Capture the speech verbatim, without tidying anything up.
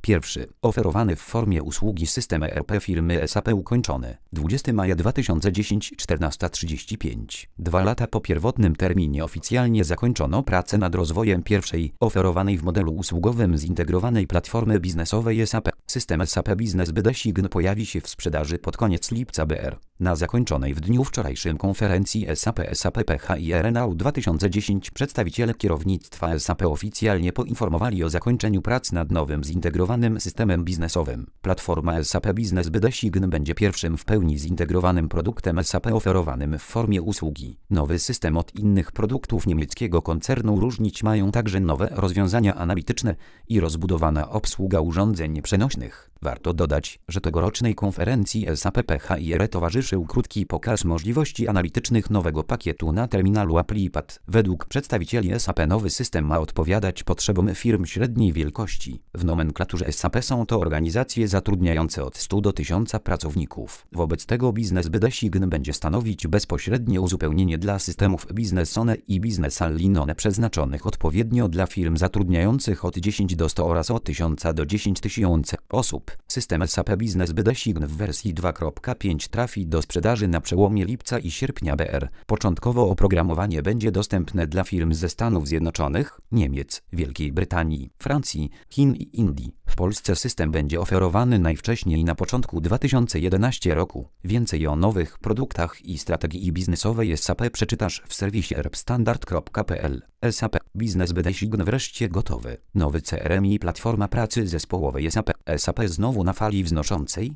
Pierwszy, oferowany w formie usługi system E R P firmy S A P ukończony. dwudziestego maja dwa tysiące dziesiątego, czternasta trzydzieści pięć. Dwa lata po pierwotnym terminie oficjalnie zakończono pracę nad rozwojem pierwszej, oferowanej w modelu usługowym zintegrowanej platformy biznesowej S A P. System S A P Business B D Sign pojawi się w sprzedaży pod koniec lipca B R. Na zakończonej w dniu wczorajszym konferencji S A P S A P P H I R N A U dwa tysiące dziesięć przedstawiciele kierownictwa S A P oficjalnie poinformowali o zakończeniu prac nad nowym zintegrowanym systemem biznesowym. Platforma S A P Business B D Sign będzie pierwszym w pełni zintegrowanym produktem S A P oferowanym w formie usługi. Nowy system od innych produktów niemieckiego koncernu różnić mają także nowe rozwiązania analityczne i rozbudowana obsługa urządzeń przenośnych. Warto dodać, że tegorocznej konferencji S A P P H I R towarzyszył krótki pokaz możliwości analitycznych nowego pakietu na terminalu ApplePad. Według przedstawicieli S A P nowy system ma odpowiadać potrzebom firm średniej wielkości. W nomenklaturze S A P są to organizacje zatrudniające od stu do tysiąca pracowników. Wobec tego Business B D Sign będzie stanowić bezpośrednie uzupełnienie dla systemów Business One i Business All-in-One przeznaczonych odpowiednio dla firm zatrudniających od dziesięciu do stu oraz od tysiąca do dziesięciu tysięcy osób. System S A P Business B D Sign w wersji dwa kropka pięć trafi do sprzedaży na przełomie lipca i sierpnia B R. Początkowo oprogramowanie będzie dostępne dla firm ze Stanów Zjednoczonych, Niemiec, Wielkiej Brytanii, Francji, Chin i Indii. W Polsce system będzie oferowany najwcześniej na początku dwa tysiące jedenastego roku. Więcej o nowych produktach i strategii biznesowej S A P przeczytasz w serwisie erbstandard kropka p l. S A P Business B D Sign wreszcie gotowy. Nowy C R M i platforma pracy zespołowej S A P. S A P znowu na fali wznoszącej.